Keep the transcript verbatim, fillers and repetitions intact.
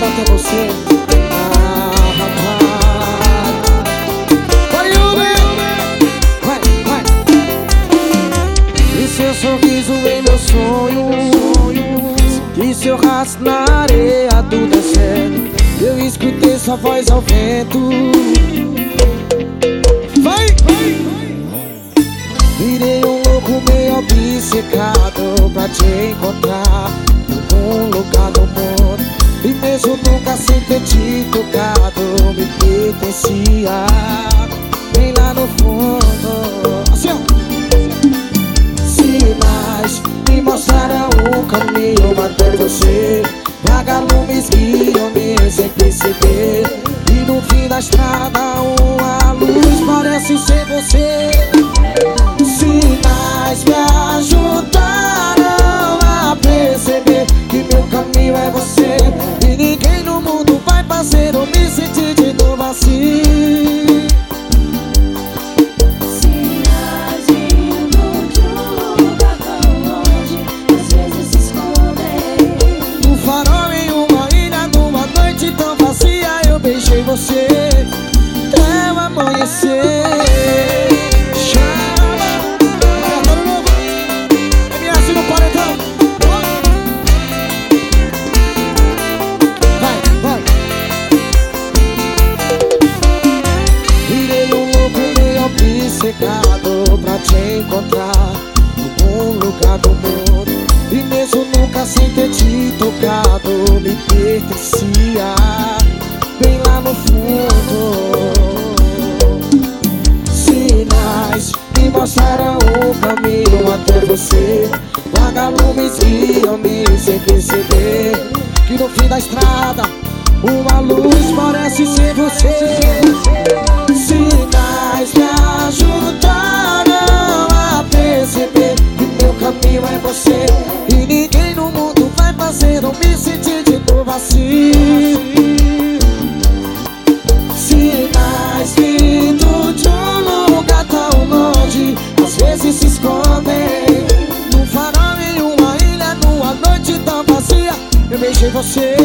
até você. Ah, rapaz. Vai, Yuri! Vai, vai. E seu sorriso em meu sonho, e seu rastro na areia do deserto. Eu escutei sua voz ao vento. Vai, vai. Virei um louco meio obcecado pra te encontrar em algum lugar do mundo. E mesmo nunca sem ter te tocado, me pertencia bem lá no fundo. Assim, ó. Sinais me mostraram o caminho até você. Vagalumes guiam-me sem perceber. E no fim da estrada uma luz parece ser você. Sinais me ajudaram a perceber que meu caminho é você. E ninguém no mundo vai fazer eu me sentir de novo assim. Sinais vindo de um lugar tão longe, às vezes se escondem. Um farol em uma ilha, numa noite tão vazia, eu beijei você até o amanhecer. Pra te encontrar em algum lugar do mundo. E mesmo nunca sem ter te tocado, me pertencia bem lá no fundo. Sinais me mostraram o caminho até você. Vagalumes guiam-me sem perceber que no fim da estrada uma luz parece ser você. Sinais me ajudaram a perceber que meu caminho é você. E ninguém no mundo vai fazer eu me sentir de novo assim. Sinais vindo de um lugar tão longe, às vezes se escondem. Num farol em uma ilha, numa noite tão vazia, eu beijei você